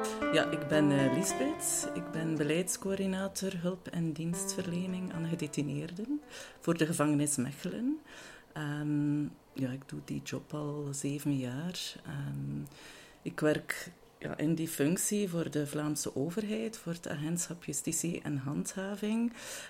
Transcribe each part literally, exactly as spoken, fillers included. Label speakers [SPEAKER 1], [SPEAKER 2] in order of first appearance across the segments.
[SPEAKER 1] Ja, ik ben uh, Lisbeth. Ik ben beleidscoördinator hulp en dienstverlening aan gedetineerden voor de gevangenis Mechelen. Um, ja, ik doe die job al zeven jaar. Um, ik werk ja, in die functie voor de Vlaamse overheid, voor het agentschap Justitie en Handhaving.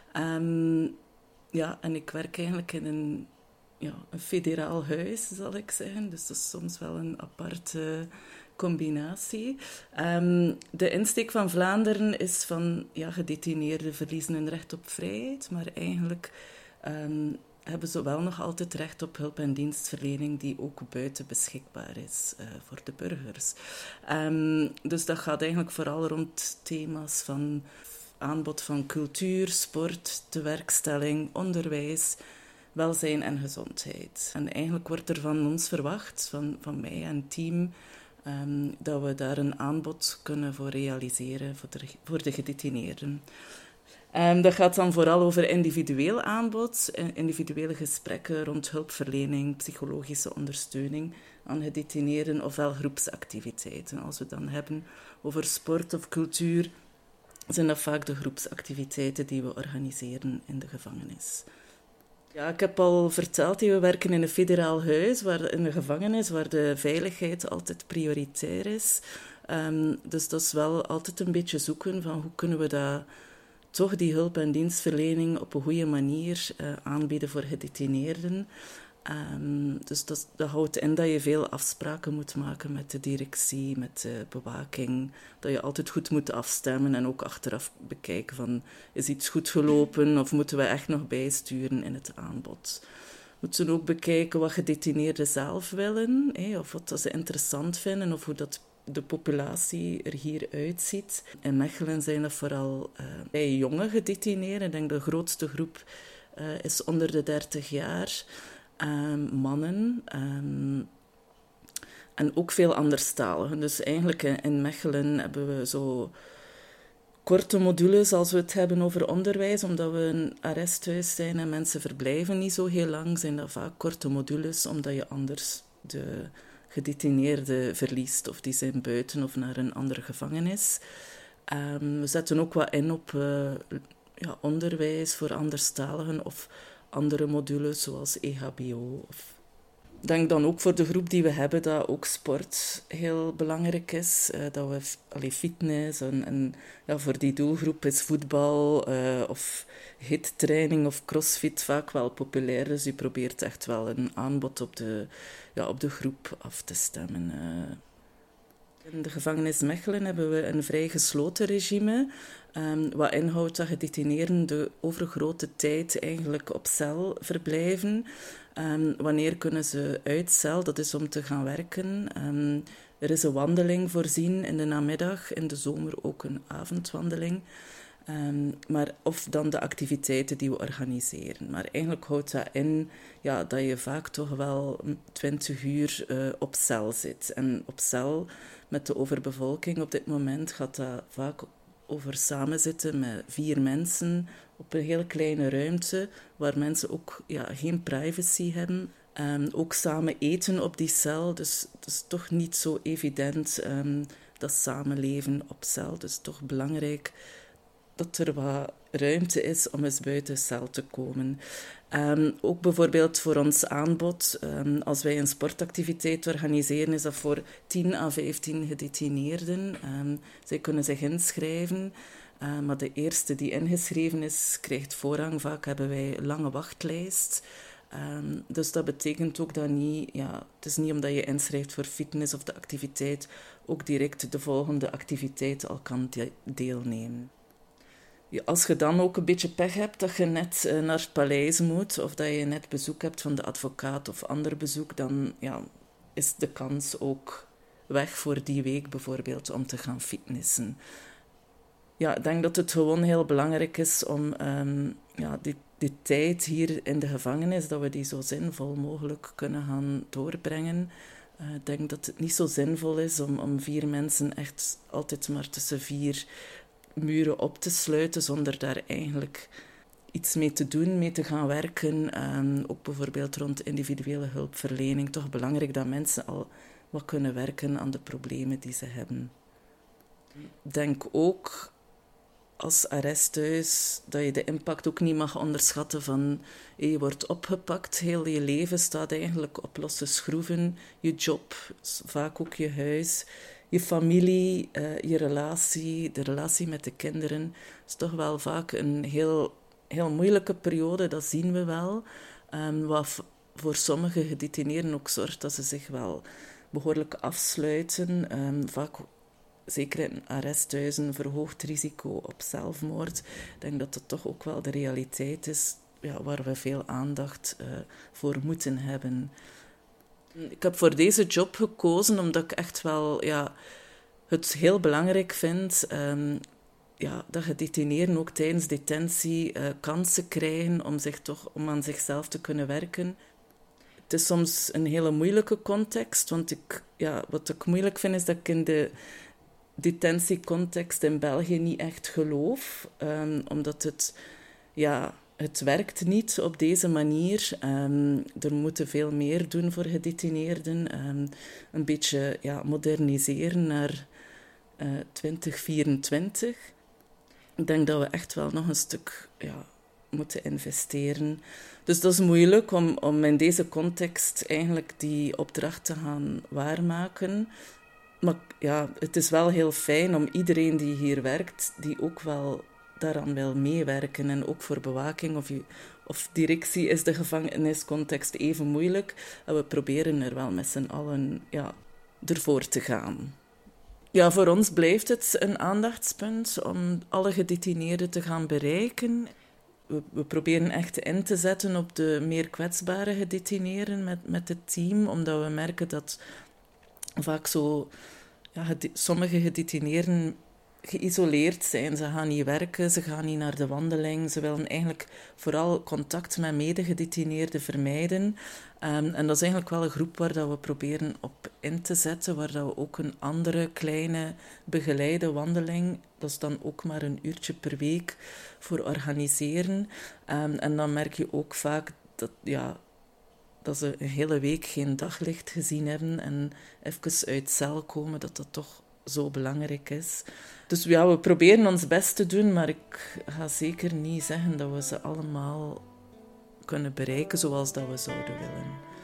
[SPEAKER 1] Um, ja, en ik werk eigenlijk in een, ja, een federaal huis, zal ik zeggen. Dus dat is soms wel een aparte combinatie. Um, de insteek van Vlaanderen is van ja, gedetineerden verliezen hun recht op vrijheid, maar eigenlijk um, hebben ze wel nog altijd recht op hulp en dienstverlening die ook buiten beschikbaar is uh, voor de burgers. Um, dus dat gaat eigenlijk vooral rond thema's van aanbod van cultuur, sport, tewerkstelling, onderwijs, welzijn en gezondheid. En eigenlijk wordt er van ons verwacht, van, van mij en het team, Um, dat we daar een aanbod kunnen voor realiseren voor de, voor de gedetineerden. Um, dat gaat dan vooral over individueel aanbod, individuele gesprekken rond hulpverlening, psychologische ondersteuning aan gedetineerden, ofwel groepsactiviteiten. Als we het dan hebben over sport of cultuur, zijn dat vaak de groepsactiviteiten die we organiseren in de gevangenis. Ja, ik heb al verteld, we werken in een federaal huis, waar, in een gevangenis, waar de veiligheid altijd prioritair is. Um, dus dat is wel altijd een beetje zoeken van hoe kunnen we dat, toch die hulp- en dienstverlening op een goede manier uh, aanbieden voor gedetineerden. Um, dus dat, dat houdt in dat je veel afspraken moet maken met de directie, met de bewaking. Dat je altijd goed moet afstemmen en ook achteraf bekijken van, is iets goed gelopen of moeten we echt nog bijsturen in het aanbod. We moeten ook bekijken wat gedetineerden zelf willen, hé, of wat ze interessant vinden of hoe dat de populatie er hier uitziet. In Mechelen zijn dat vooral uh, jonge gedetineerden. Ik denk de grootste groep uh, is onder de dertig jaar. Um, mannen um, en ook veel anderstaligen. Dus eigenlijk in Mechelen hebben we zo korte modules als we het hebben over onderwijs, omdat we een arresthuis zijn en mensen verblijven niet zo heel lang, zijn dat vaak korte modules, omdat je anders de gedetineerden verliest of die zijn buiten of naar een andere gevangenis. Um, we zetten ook wat in op uh, ja, onderwijs voor anderstaligen of andere modules zoals E H B O. Ik denk dan ook voor de groep die we hebben dat ook sport heel belangrijk is. Uh, dat we allee, fitness en, en ja, voor die doelgroep is voetbal uh, of hittraining of crossfit vaak wel populair. Dus je probeert echt wel een aanbod op de, ja, op de groep af te stemmen. Uh. In de gevangenis Mechelen hebben we een vrij gesloten regime, um, wat inhoudt dat gedetineerden de overgrote tijd eigenlijk op cel verblijven. Um, wanneer kunnen ze uit cel? Dat is om te gaan werken. Um, er is een wandeling voorzien in de namiddag, in de zomer ook een avondwandeling. Um, maar of dan de activiteiten die we organiseren. Maar eigenlijk houdt dat in ja, dat je vaak toch wel twintig uur uh, op cel zit. En op cel met de overbevolking op dit moment gaat dat vaak over samenzitten met vier mensen op een heel kleine ruimte, waar mensen ook ja, geen privacy hebben. Um, ook samen eten op die cel, dus het is toch niet zo evident um, dat samenleven op cel. Dus toch belangrijk dat er wat ruimte is om eens buiten cel te komen. Um, ook bijvoorbeeld voor ons aanbod, um, als wij een sportactiviteit organiseren, is dat voor tien à vijftien gedetineerden. Um, zij kunnen zich inschrijven, uh, maar de eerste die ingeschreven is, krijgt voorrang. Vaak hebben wij een lange wachtlijst. Um, dus dat betekent ook dat niet, ja, het is niet omdat je inschrijft voor fitness of de activiteit, ook direct de volgende activiteit al kan de- deelnemen. Als je dan ook een beetje pech hebt dat je net uh, naar het paleis moet of dat je net bezoek hebt van de advocaat of ander bezoek, dan ja, is de kans ook weg voor die week bijvoorbeeld om te gaan fitnessen. Ja, ik denk dat het gewoon heel belangrijk is om um, ja, die, die tijd hier in de gevangenis, dat we die zo zinvol mogelijk kunnen gaan doorbrengen. Uh, ik denk dat het niet zo zinvol is om, om vier mensen echt altijd maar tussen vier muren op te sluiten zonder daar eigenlijk iets mee te doen, mee te gaan werken. Um, ook bijvoorbeeld rond individuele hulpverlening. Toch belangrijk dat mensen al wat kunnen werken aan de problemen die ze hebben. Ik denk ook als arresthuis dat je de impact ook niet mag onderschatten van je wordt opgepakt, heel je leven staat eigenlijk op losse schroeven. Je job, vaak ook je huis, je familie, uh, je relatie, de relatie met de kinderen. is toch wel vaak een heel, heel moeilijke periode, dat zien we wel. Um, wat voor sommige gedetineerden ook zorgt dat ze zich wel behoorlijk afsluiten. Um, vaak, zeker in arresthuizen, verhoogd risico op zelfmoord. Ik denk dat dat toch ook wel de realiteit is, ja, waar we veel aandacht uh, voor moeten hebben. Ik heb voor deze job gekozen omdat ik echt wel ja, het heel belangrijk vind um, ja, dat gedetineerden ook tijdens detentie uh, kansen krijgen om, zich toch, om aan zichzelf te kunnen werken. Het is soms een hele moeilijke context, want ik, ja, wat ik moeilijk vind is dat ik in de detentiecontext in België niet echt geloof, um, omdat het, ja, het werkt niet op deze manier. Um, er moeten veel meer doen voor gedetineerden. Um, een beetje ja, moderniseren naar uh, twintig vierentwintig. Ik denk dat we echt wel nog een stuk ja, moeten investeren. Dus dat is moeilijk om, om in deze context eigenlijk die opdracht te gaan waarmaken. Maar ja, het is wel heel fijn om iedereen die hier werkt, die ook wel daaraan wil meewerken. En ook voor bewaking of, of directie is de gevangeniscontext even moeilijk. En we proberen er wel met z'n allen ja, ervoor te gaan. Ja, voor ons blijft het een aandachtspunt om alle gedetineerden te gaan bereiken. We, we proberen echt in te zetten op de meer kwetsbare gedetineerden met, met het team, omdat we merken dat vaak zo ja, sommige gedetineerden geïsoleerd zijn. Ze gaan niet werken, ze gaan niet naar de wandeling. Ze willen eigenlijk vooral contact met medegedetineerden vermijden. Um, en dat is eigenlijk wel een groep waar dat we proberen op in te zetten, waar dat we ook een andere kleine begeleide wandeling, dat is dan ook maar een uurtje per week, voor organiseren. Um, en dan merk je ook vaak dat, ja, dat ze een hele week geen daglicht gezien hebben en even uit cel komen, dat dat toch zo belangrijk is. Dus ja, we proberen ons best te doen, maar ik ga zeker niet zeggen dat we ze allemaal kunnen bereiken zoals dat we zouden willen.